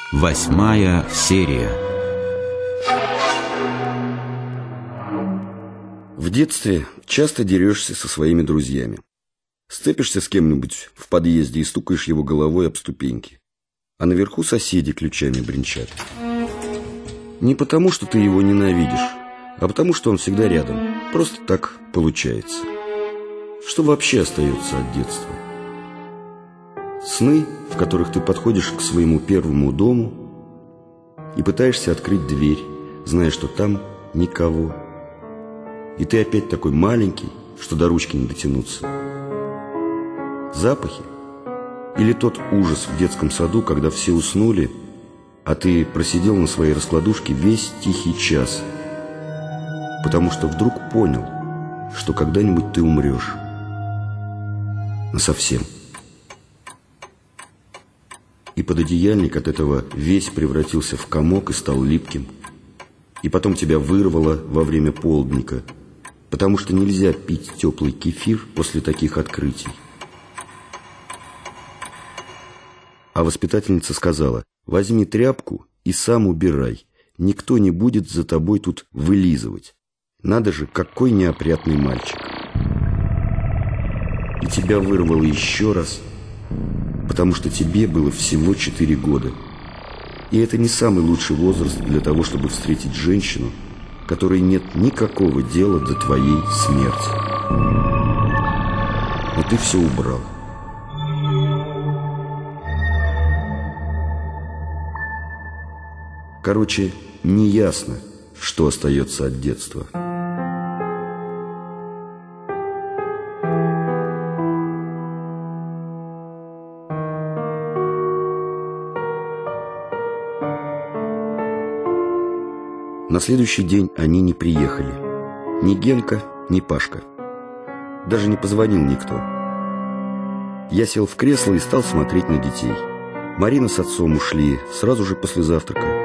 8-я серия. В детстве часто дерешься со своими друзьями. Сцепишься с кем-нибудь в подъезде и стукаешь его головой об ступеньки. А наверху соседи ключами бренчат. Не потому, что ты его ненавидишь, а потому, что он всегда рядом. Просто так получается. Что вообще остается от детства? Сны, в которых ты подходишь к своему первому дому и пытаешься открыть дверь, зная, что там никого. И ты опять такой маленький, что до ручки не дотянуться. Запахи? Или тот ужас в детском саду, когда все уснули, а ты просидел на своей раскладушке весь тихий час, потому что вдруг понял, что когда-нибудь ты умрешь. Насовсем. И пододеяльник от этого весь превратился в комок и стал липким. И потом тебя вырвало во время полдника, потому что нельзя пить теплый кефир после таких открытий. А воспитательница сказала: возьми тряпку и сам убирай. Никто не будет за тобой тут вылизывать. Надо же, какой неопрятный мальчик. И тебя вырвало еще раз, потому что тебе было всего 4 года. И это не самый лучший возраст для того, чтобы встретить женщину, которой нет никакого дела до твоей смерти. Но ты все убрал. Короче, неясно, что остается от детства. На следующий день они не приехали. Ни Генка, ни Пашка. Даже не позвонил никто. Я сел в кресло и стал смотреть на детей. Марина с отцом ушли сразу же после завтрака.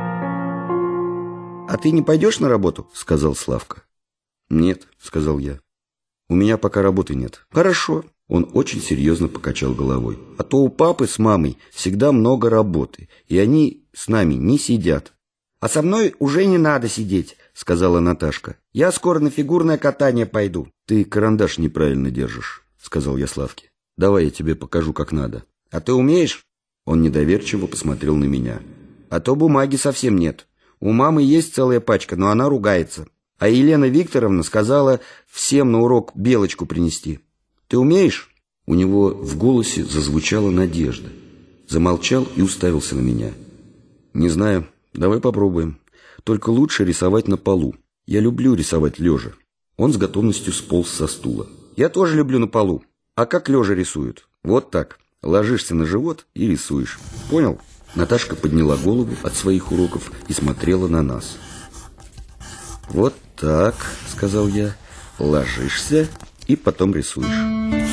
«А ты не пойдешь на работу?» — сказал Славка. «Нет», — сказал я. «У меня пока работы нет». «Хорошо». Он очень серьезно покачал головой. «А то у папы с мамой всегда много работы, и они с нами не сидят». «А со мной уже не надо сидеть», — сказала Наташка. «Я скоро на фигурное катание пойду». «Ты карандаш неправильно держишь», — сказал я Славке. «Давай я тебе покажу, как надо». «А ты умеешь?» Он недоверчиво посмотрел на меня. «А то бумаги совсем нет. У мамы есть целая пачка, но она ругается. А Елена Викторовна сказала всем на урок белочку принести. Ты умеешь?» У него в голосе зазвучала надежда. Замолчал и уставился на меня. «Не знаю. Давай попробуем. Только лучше рисовать на полу. Я люблю рисовать лежа». Он с готовностью сполз со стула. «Я тоже люблю на полу. А как лежа рисуют? Вот так. Ложишься на живот и рисуешь. Понял?» Наташка подняла голову от своих уроков и смотрела на нас. «Вот так», — сказал я. «Ложишься и потом рисуешь».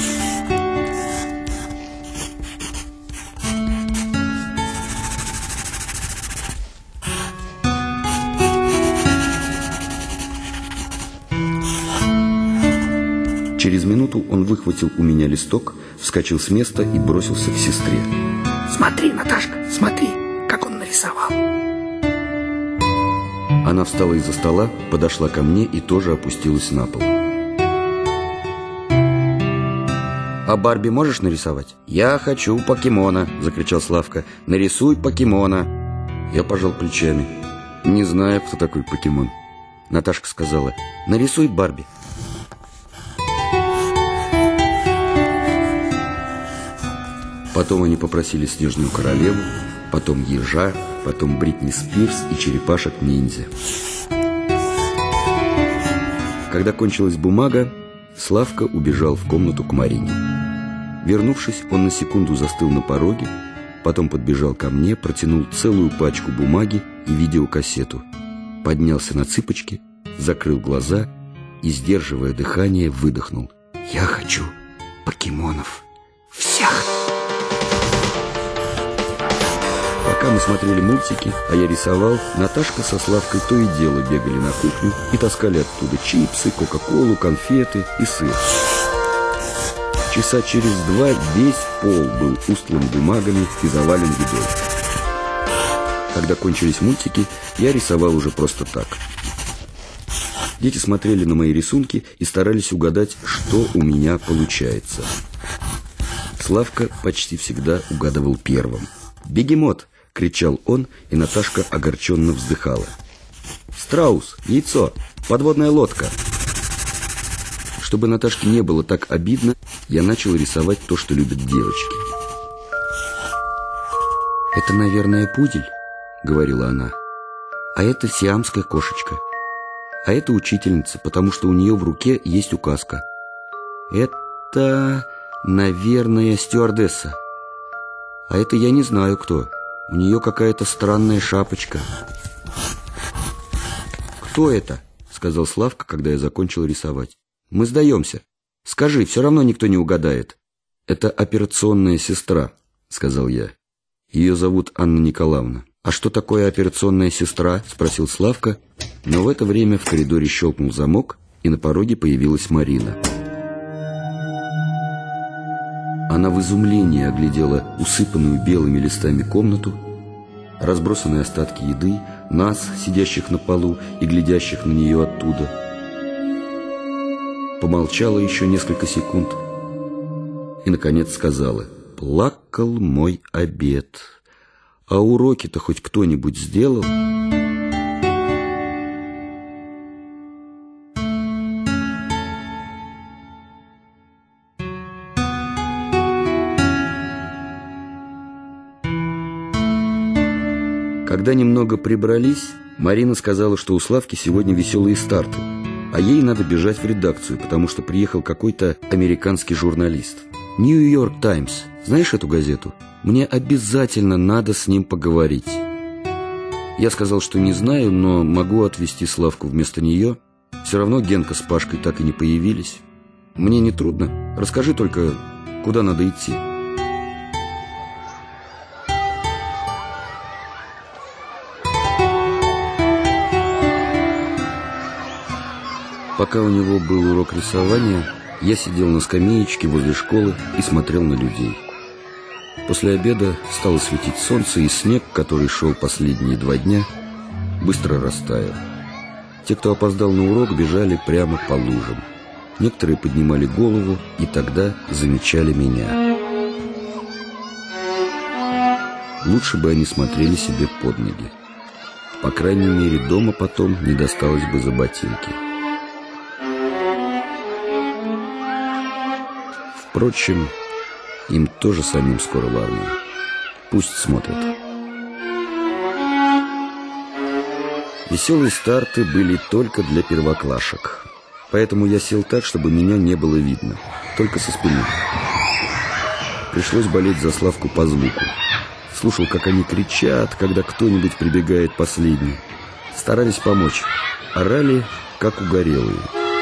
Через минуту он выхватил у меня листок, вскочил с места и бросился к сестре. «Смотри, Наташка, смотри, как он нарисовал!» Она встала из-за стола, подошла ко мне и тоже опустилась на пол. «А Барби можешь нарисовать?» «Я хочу покемона!» — закричал Славка. «Нарисуй покемона!» Я пожал плечами. «Не знаю, кто такой покемон». Наташка сказала: «Нарисуй Барби». Потом они попросили Снежную королеву, потом ежа, потом Бритни Спирс и черепашек-ниндзя. Когда кончилась бумага, Славка убежал в комнату к Марине. Вернувшись, он на секунду застыл на пороге, потом подбежал ко мне, протянул целую пачку бумаги и видеокассету, поднялся на цыпочки, закрыл глаза и, сдерживая дыхание, выдохнул: «Я хочу покемонов всех!» Пока мы смотрели мультики, а я рисовал, Наташка со Славкой то и дело бегали на кухню и таскали оттуда чипсы, кока-колу, конфеты и сыр. Часа через 2 весь пол был устлан бумагами и завален едой. Когда кончились мультики, я рисовал уже просто так. Дети смотрели на мои рисунки и старались угадать, что у меня получается. Славка почти всегда угадывал первым. «Бегемот!» — кричал он, и Наташка огорченно вздыхала. «Страус! Яйцо! Подводная лодка!» Чтобы Наташке не было так обидно, я начал рисовать то, что любят девочки. «Это, наверное, пудель», — говорила она. «А это сиамская кошечка. А это учительница, потому что у нее в руке есть указка. Это, наверное, стюардесса. А это я не знаю кто. У нее какая-то странная шапочка». «Кто это?» — сказал Славка, когда я закончил рисовать. «Мы сдаемся. Скажи, все равно никто не угадает». «Это операционная сестра», — сказал я. «Ее зовут Анна Николаевна». «А что такое операционная сестра?» — спросил Славка. Но в это время в коридоре щелкнул замок, и на пороге появилась Марина. Она в изумлении оглядела усыпанную белыми листами комнату, разбросанные остатки еды, нас, сидящих на полу и глядящих на нее оттуда. Помолчала еще несколько секунд и, наконец, сказала: «Плакал мой обед. А уроки-то хоть кто-нибудь сделал?» Когда немного прибрались, Марина сказала, что у Славки сегодня веселые старты, а ей надо бежать в редакцию, потому что приехал какой-то американский журналист. «Нью-Йорк Таймс». Знаешь эту газету? Мне обязательно надо с ним поговорить. Я сказал, что не знаю, но могу отвезти Славку вместо нее. Все равно Генка с Пашкой так и не появились. Мне не трудно. Расскажи только, куда надо идти. Пока у него был урок рисования, я сидел на скамеечке возле школы и смотрел на людей. После обеда стало светить солнце, и снег, который шел последние 2 дня, быстро растаял. Те, кто опоздал на урок, бежали прямо по лужам. Некоторые поднимали голову и тогда замечали меня. Лучше бы они смотрели себе под ноги. По крайней мере, дома потом не досталось бы за ботинки. Впрочем, им тоже самим скоро в армию. Пусть смотрят. Веселые старты были только для первоклашек. Поэтому я сел так, чтобы меня не было видно, только со спины. Пришлось болеть за Славку по звуку. Слушал, как они кричат, когда кто-нибудь прибегает последний. Старались помочь. Орали, как угорелые.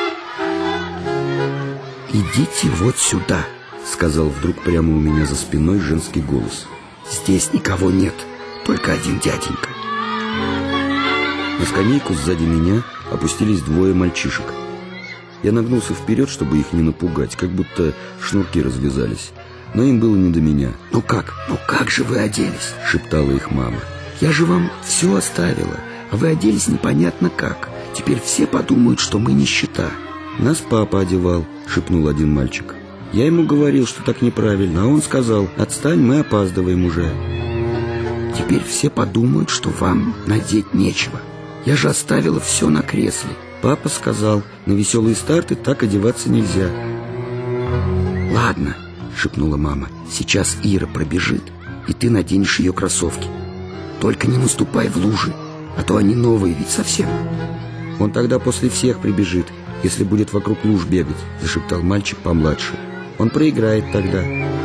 «Идите вот сюда», — сказал вдруг прямо у меня за спиной женский голос. «Здесь никого нет, только один дяденька». На скамейку сзади меня опустились 2 мальчишек. Я нагнулся вперед, чтобы их не напугать, как будто шнурки развязались. Но им было не до меня. Ну как же вы оделись?» — шептала их мама. «Я же вам все оставила, а вы оделись непонятно как. Теперь все подумают, что мы нищета». «Нас папа одевал», — шепнул один мальчик. «Я ему говорил, что так неправильно, а он сказал: отстань, мы опаздываем уже». «Теперь все подумают, что вам надеть нечего. Я же оставила все на кресле». «Папа сказал, на веселые старты так одеваться нельзя». «Ладно», — шепнула мама, — «сейчас Ира пробежит, и ты наденешь ее кроссовки. Только не наступай в лужи, а то они новые ведь совсем». «Он тогда после всех прибежит, если будет вокруг луж бегать», — зашептал мальчик помладше. «Он проиграет тогда.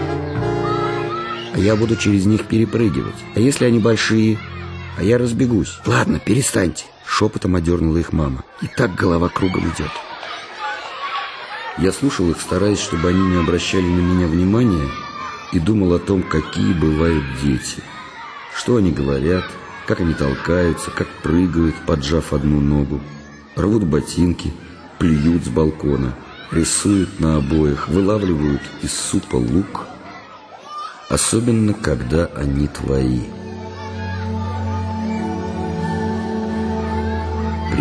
А я буду через них перепрыгивать. А если они большие? А я разбегусь». «Ладно, перестаньте», — шепотом одернула их мама. «И так голова кругом идет». Я слушал их, стараясь, чтобы они не обращали на меня внимания, и думал о том, какие бывают дети. Что они говорят, как они толкаются, как прыгают, поджав одну ногу, рвут ботинки, плюют с балкона, рисуют на обоях, вылавливают из супа лук. Особенно, когда они твои.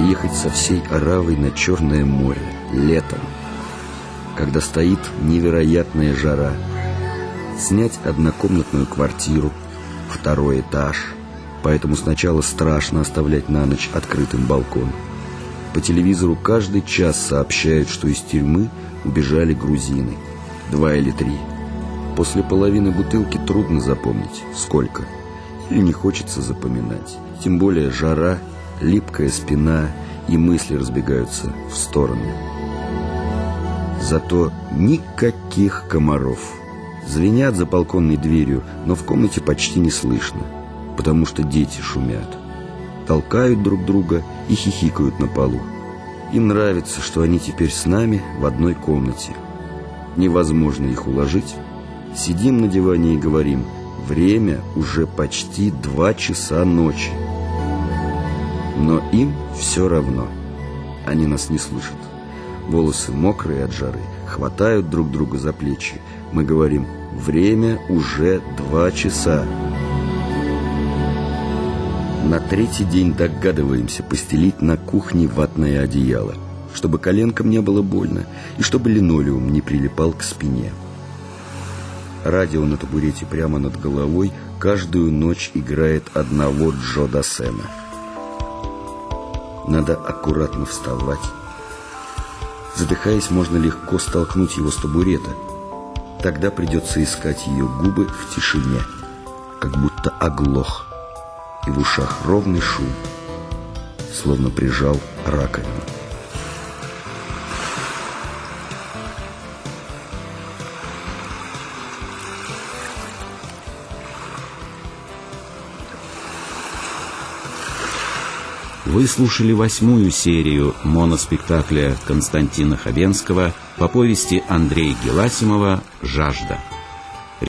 приехать со всей оравой на Черное море летом, когда стоит невероятная жара, снять однокомнатную квартиру, 2-й этаж, поэтому сначала страшно оставлять на ночь открытым балкон. По телевизору каждый час сообщают, что из тюрьмы убежали грузины, 2 или 3. После половины бутылки трудно запомнить, сколько, или не хочется запоминать. Тем более жара, липкая спина и мысли разбегаются в стороны. Зато никаких комаров. Звенят за балконной дверью, но в комнате почти не слышно, потому что дети шумят, толкают друг друга и хихикают на полу. Им нравится, что они теперь с нами в одной комнате. Невозможно их уложить. Сидим на диване и говорим: время уже почти 2 часа ночи. Но им все равно. Они нас не слышат. Волосы мокрые от жары, хватают друг друга за плечи. Мы говорим: время уже 2 часа. На 3-й день догадываемся постелить на кухне ватное одеяло, чтобы коленкам не было больно и чтобы линолеум не прилипал к спине. Радио на табурете прямо над головой каждую ночь играет одного Джо Дассена. Надо аккуратно вставать. Задыхаясь, можно легко столкнуть его с табурета. Тогда придется искать ее губы в тишине, как будто оглох, и в ушах ровный шум, словно прижал раковину. Вы слушали 8-ю серию моноспектакля Константина Хабенского по повести Андрея Геласимова «Жажда».